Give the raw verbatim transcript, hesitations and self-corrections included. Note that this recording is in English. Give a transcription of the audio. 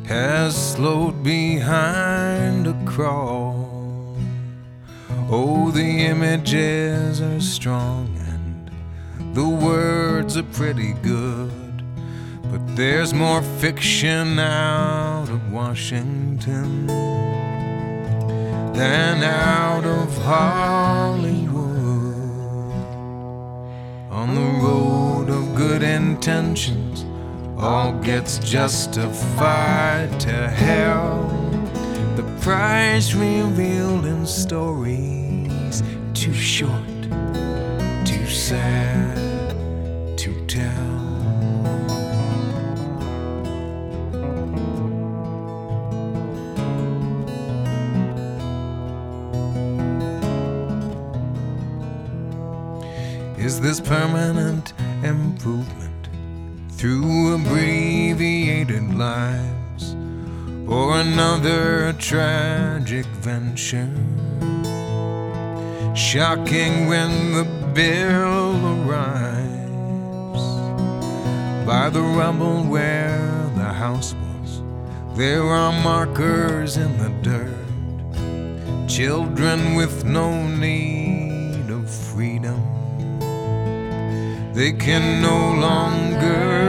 has slowed behind a crawl. Oh, the images are strong and the words are pretty good, but there's more fiction out of Washington than out of Hollywood. On the road of good intentions, all gets justified to hell. The price revealed in stories too short, too sad to tell. Is this permanent improvement through abbreviated lives, or another tragic venture? Shocking when the bill arrives. By the rubble where the house was, there are markers in the dirt. Children with no need of freedom, they can no longer